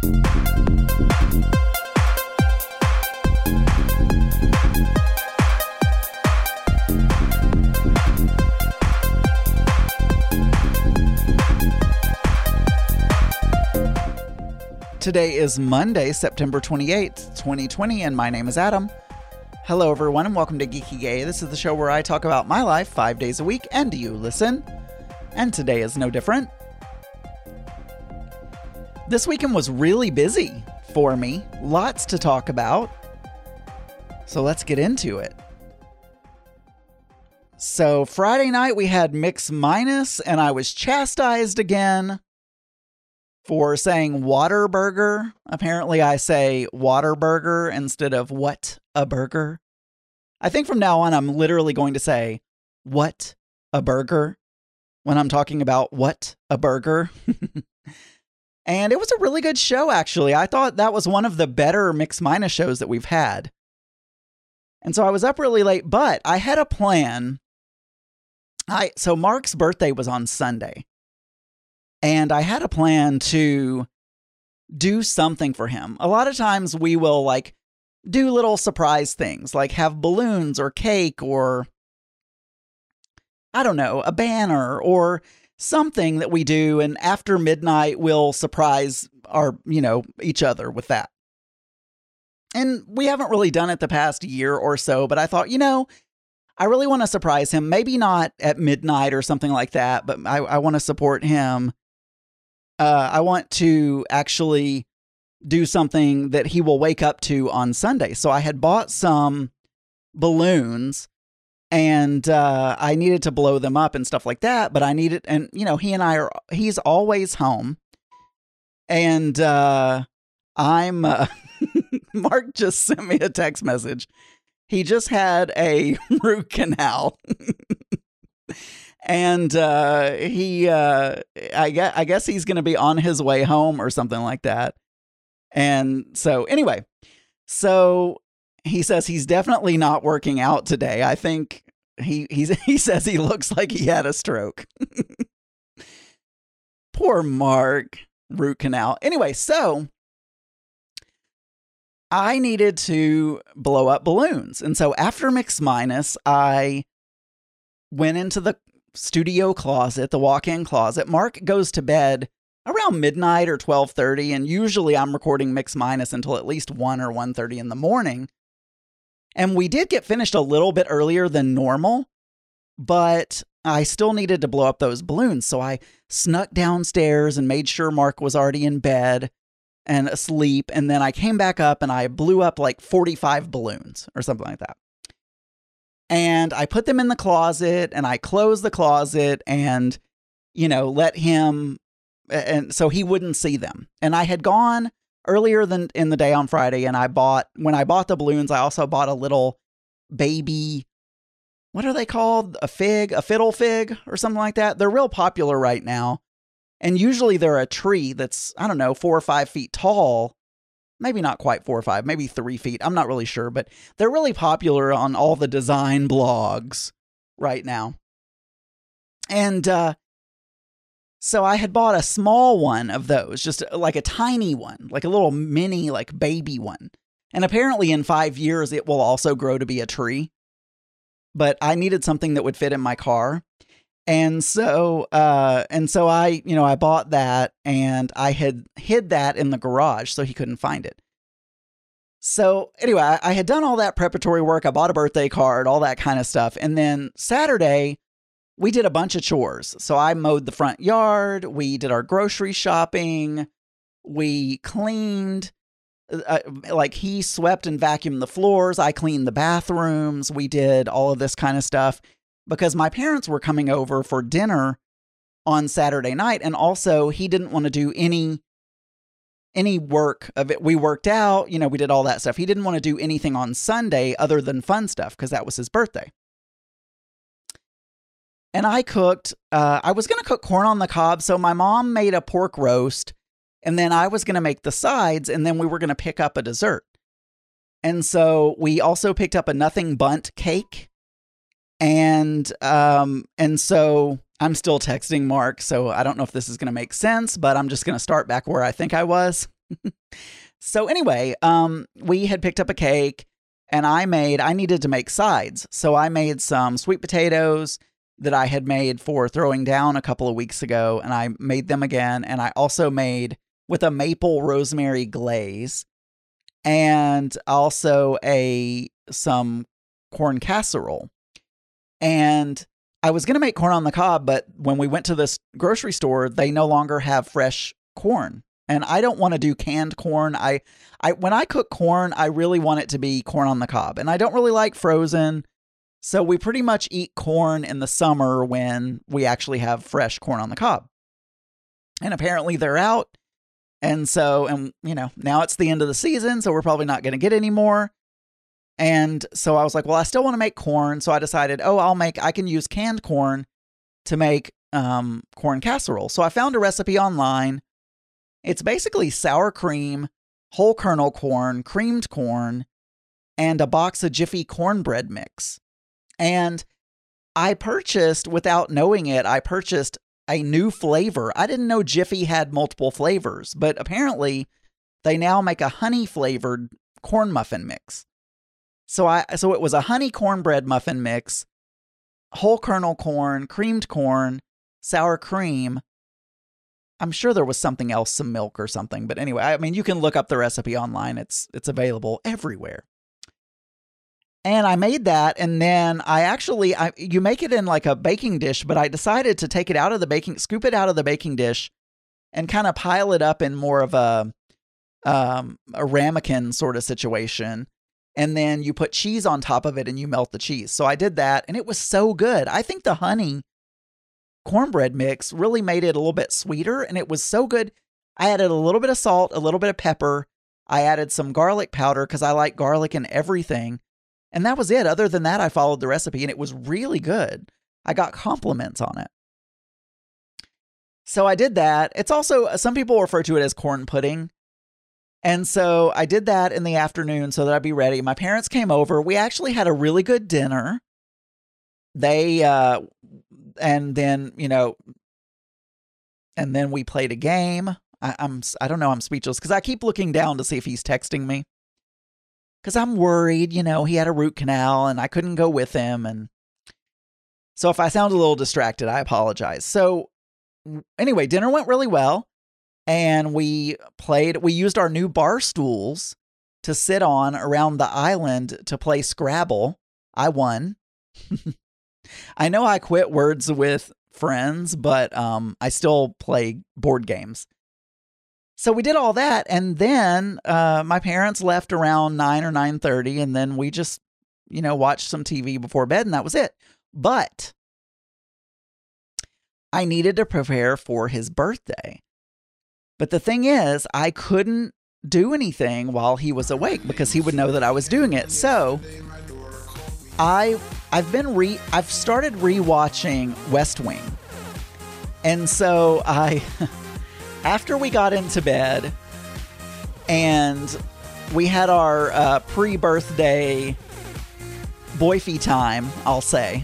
Today is Monday, September 28th, 2020, and my name is Adam. Hello, everyone, and welcome to Geeky Gay. This is the show where I talk about my life 5 days a week, and you listen. And today is no different. This weekend was really busy for me. Lots to talk about. So let's get into it. So Friday night we had Mix Minus, and I was chastised again for saying Whataburger. Apparently I say Whataburger instead of what a burger. I think from now on I'm literally going to say what a burger when I'm talking about what a burger. And it was a really good show, actually. I thought that was one of the better Mix Minus shows that we've had. And so I was up really late, but I had a plan. So Mark's birthday was on Sunday. And I had a plan to do something for him. A lot of times we will do little surprise things, like have balloons or cake or, I don't know, a banner or something that we do. And after midnight, we'll surprise each other with that. And we haven't really done it the past year or so, but I thought, I really want to surprise him. Maybe not at midnight or something like that, but I want to support him. I want to actually do something that he will wake up to on Sunday. So I had bought some balloons and I needed to blow them up and stuff like that. But he's always home. And Mark just sent me a text message. He just had a root canal. And I guess he's going to be on his way home or something like that. And so anyway, he says he's definitely not working out today. I think he says he looks like he had a stroke. Poor Mark, root canal. Anyway, so I needed to blow up balloons. And so after Mix Minus, I went into the studio closet, the walk-in closet. Mark goes to bed around midnight or 12:30, and usually I'm recording Mix Minus until at least 1 or 1:30 in the morning. And we did get finished a little bit earlier than normal, but I still needed to blow up those balloons. So I snuck downstairs and made sure Mark was already in bed and asleep. And then I came back up and I blew up like 45 balloons or something like that. And I put them in the closet and I closed the closet and, let him, and so he wouldn't see them. And I had gone earlier than in the day on Friday. And when I bought the balloons, I also bought a little baby, what are they called? A fiddle fig or something like that. They're real popular right now. And usually they're a tree that's, 4 or 5 feet tall. Maybe not quite 4 or 5, maybe 3 feet. I'm not really sure, but they're really popular on all the design blogs right now. And so I had bought a small one of those, just like a tiny one, like a little mini, baby one. And apparently in 5 years, it will also grow to be a tree. But I needed something that would fit in my car. And so I bought that and I had hid that in the garage so he couldn't find it. So anyway, I had done all that preparatory work. I bought a birthday card, all that kind of stuff. And then Saturday, we did a bunch of chores. So I mowed the front yard. We did our grocery shopping. We cleaned, he swept and vacuumed the floors. I cleaned the bathrooms. We did all of this kind of stuff. Because my parents were coming over for dinner on Saturday night. And also he didn't want to do any work of it. We worked out, we did all that stuff. He didn't want to do anything on Sunday other than fun stuff because that was his birthday. And I cooked, I was going to cook corn on the cob. So my mom made a pork roast and then I was going to make the sides and then we were going to pick up a dessert. And so we also picked up a nothing bundt cake. And so I'm still texting Mark, so I don't know if this is going to make sense, but I'm just going to start back where I think I was. So anyway, we had picked up a cake, and I needed to make sides. So I made some sweet potatoes that I had made for throwing down a couple of weeks ago, and I made them again. And I also made with a maple rosemary glaze, and also some corn casserole. And I was going to make corn on the cob, but when we went to this grocery store, they no longer have fresh corn. And I don't want to do canned corn. When I cook corn, I really want it to be corn on the cob. And I don't really like frozen. So we pretty much eat corn in the summer when we actually have fresh corn on the cob. And apparently they're out. And now it's the end of the season, so we're probably not going to get any more. And so I was like, well, I still want to make corn. So I decided, I can use canned corn to make corn casserole. So I found a recipe online. It's basically sour cream, whole kernel corn, creamed corn, and a box of Jiffy cornbread mix. And I purchased, without knowing it, a new flavor. I didn't know Jiffy had multiple flavors, but apparently they now make a honey flavored corn muffin mix. So it was a honey cornbread muffin mix, whole kernel corn, creamed corn, sour cream. I'm sure there was something else, some milk or something. But anyway, I mean, you can look up the recipe online. It's available everywhere. And I made that, and then you make it in like a baking dish, but I decided to take it out of scoop it out of the baking dish and kind of pile it up in more of a ramekin sort of situation. And then you put cheese on top of it and you melt the cheese. So I did that, and it was so good. I think the honey cornbread mix really made it a little bit sweeter, and it was so good. I added a little bit of salt, a little bit of pepper. I added some garlic powder because I like garlic in everything. And that was it. Other than that, I followed the recipe, and it was really good. I got compliments on it. So I did that. It's also, some people refer to it as corn pudding. And so I did that in the afternoon so that I'd be ready. My parents came over. We actually had a really good dinner. And then we played a game. I don't know. I'm speechless because I keep looking down to see if he's texting me. Because I'm worried, he had a root canal and I couldn't go with him. And so if I sound a little distracted, I apologize. So anyway, dinner went really well. And we used our new bar stools to sit on around the island to play Scrabble. I won. I know I quit Words with Friends, but I still play board games. So we did all that, and then my parents left around 9 or 9:30, and then we just, watched some TV before bed, and that was it. But I needed to prepare for his birthday. But the thing is, I couldn't do anything while he was awake because he would know that I was doing it. So I've started rewatching West Wing. And so after we got into bed and we had our pre-birthday boyfie time, I'll say,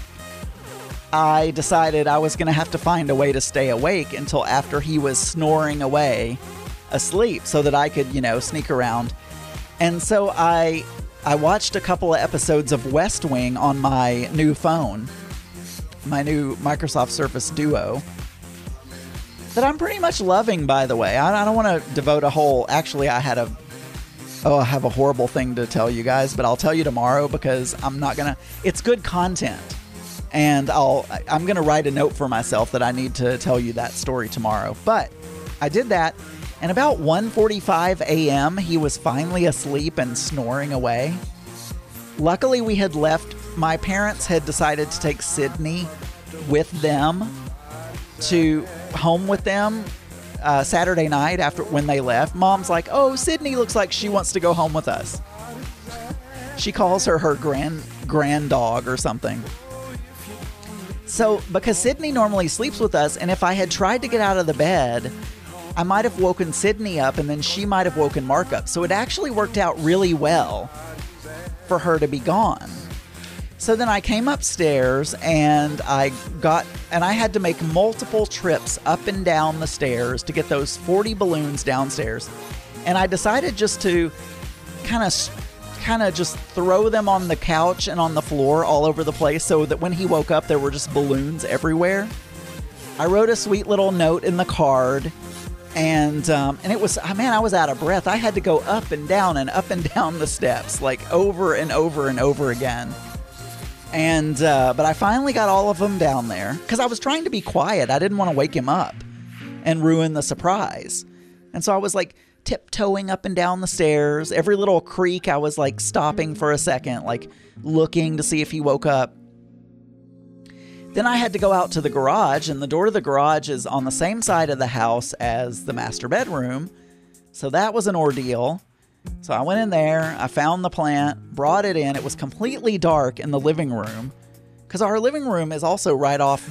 I decided I was going to have to find a way to stay awake until after he was snoring away asleep so that I could, sneak around. And so I watched a couple of episodes of West Wing on my new phone, my new Microsoft Surface Duo, that I'm pretty much loving, by the way. I don't want to devote a whole... Actually, I have a horrible thing to tell you guys, but I'll tell you tomorrow because I'm not going to... It's good content. And I'm going to write a note for myself that I need to tell you that story tomorrow. But I did that, and about 1:45 a.m., he was finally asleep and snoring away. Luckily, we had left. My parents had decided to take Sydney with them to home with them Saturday night after when they left. Mom's like, "Oh, Sydney looks like she wants to go home with us." She calls her grand dog or something. So, because Sydney normally sleeps with us, and if I had tried to get out of the bed, I might have woken Sydney up, and then she might have woken Mark up. So it actually worked out really well for her to be gone. So then I came upstairs and I had to make multiple trips up and down the stairs to get those 40 balloons downstairs. And I decided just to kind of just throw them on the couch and on the floor all over the place so that when he woke up, there were just balloons everywhere. I wrote a sweet little note in the card, and it was, man, I was out of breath. I had to go up and down the steps, like over and over and over again. And but I finally got all of them down there because I was trying to be quiet. I didn't want to wake him up and ruin the surprise. And so I was like tiptoeing up and down the stairs. Every little creak, I was like stopping for a second, like looking to see if he woke up. Then I had to go out to the garage, and the door to the garage is on the same side of the house as the master bedroom. So that was an ordeal. So I went in there, I found the plant, brought it in. It was completely dark in the living room because our living room is also right off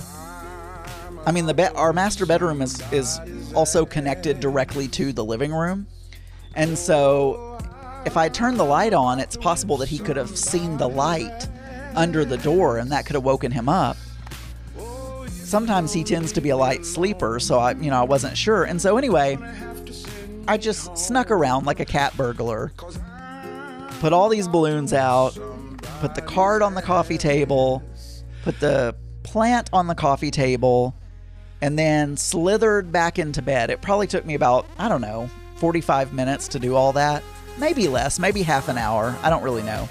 our master bedroom is also connected directly to the living room. And so if I turned the light on, it's possible that he could have seen the light under the door and that could have woken him up. Sometimes he tends to be a light sleeper, so I wasn't sure. And so anyway, I just snuck around like a cat burglar, put all these balloons out, put the card on the coffee table, put the plant on the coffee table, and then slithered back into bed. It probably took me about, 45 minutes to do all that. Maybe less, maybe half an hour. I don't really know.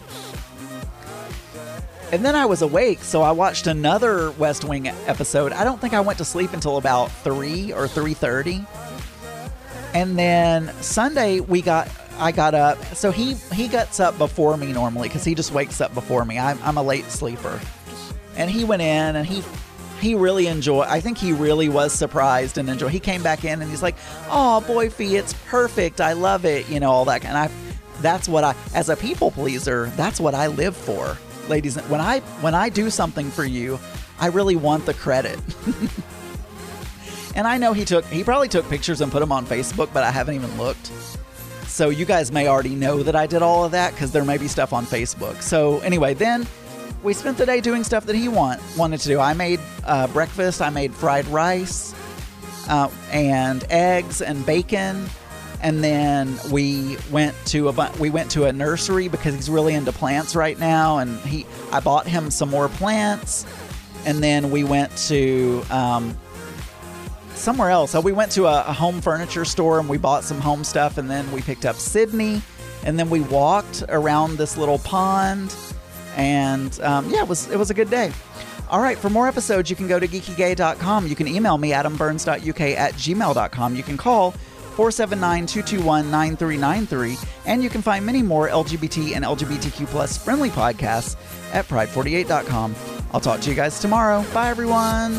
And then I was awake, so I watched another West Wing episode. I don't think I went to sleep until about 3 or 3:30. And then Sunday I got up. So he gets up before me normally because he just wakes up before me. I'm a late sleeper. And he went in and he really enjoyed. I think he really was surprised and enjoyed. He came back in and he's like, "Oh, Boyfie, it's perfect. I love it." All that. And that's what as a people pleaser, that's what I live for. Ladies, when I do something for you, I really want the credit. And I know he probably took pictures and put them on Facebook, but I haven't even looked. So you guys may already know that I did all of that because there may be stuff on Facebook. So anyway, then we spent the day doing stuff that he wanted to do. I made breakfast. I made fried rice and eggs and bacon. And then we went to a nursery because he's really into plants right now. And I bought him some more plants. And then we went to somewhere else. So we went to a home furniture store and we bought some home stuff. And then we picked up Sydney. And then we walked around this little pond. And it was a good day. All right, for more episodes, you can go to geekygay.com. You can email me, adamburns.uk@gmail.com. You can call 479-221-9393. And you can find many more LGBT and LGBTQ plus friendly podcasts at pride48.com. I'll talk to you guys tomorrow. Bye, everyone.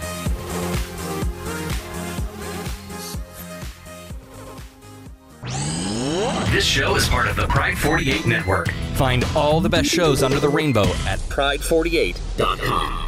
This show is part of the Pride 48 Network. Find all the best shows under the rainbow at pride48.com.